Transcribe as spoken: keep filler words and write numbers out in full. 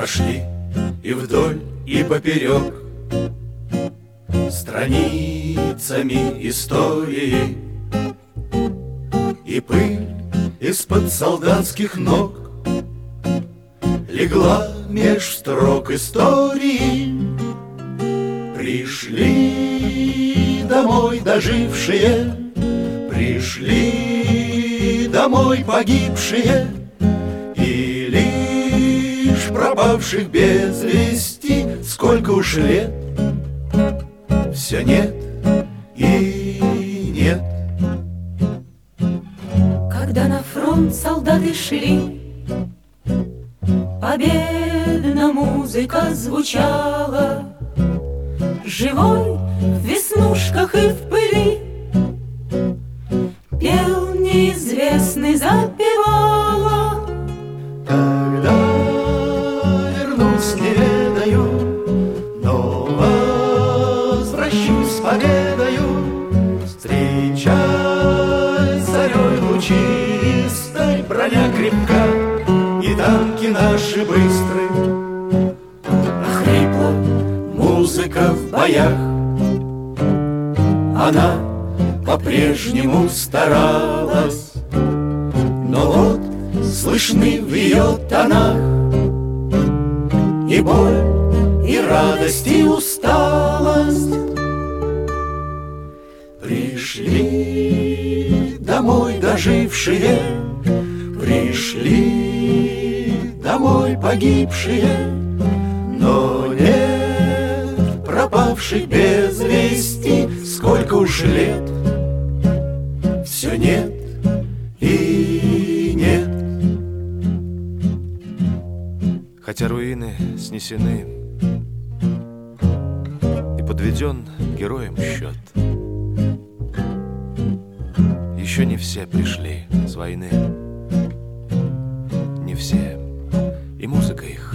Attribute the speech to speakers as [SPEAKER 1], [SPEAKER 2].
[SPEAKER 1] Прошли и вдоль, и поперек страницами истории, и пыль из-под солдатских ног легла меж строк истории. Пришли домой дожившие, пришли домой погибшие, и лишь пропавших без вести сколько уж лет все нет и нет.
[SPEAKER 2] Когда на фронт солдаты шли, победно музыка звучала, живой в веснушках и в пыли пел неизвестный, запевала.
[SPEAKER 1] Когда вернусь, не ведаю, но возвращусь с победою. Встречай зарей лучистой, броня крепка, и танки наши быстры. Хрипла музыка в боях, она по-прежнему старалась, но вот слышны в ее тонах и боль, и радость, и усталость. Пришли домой дожившие, пришли домой погибшие, но нет пропавших без вести сколько уж лет все нет и нет.
[SPEAKER 3] Хотя руины снесены и подведен героям счет, еще не все пришли с войны, не все, и музыка их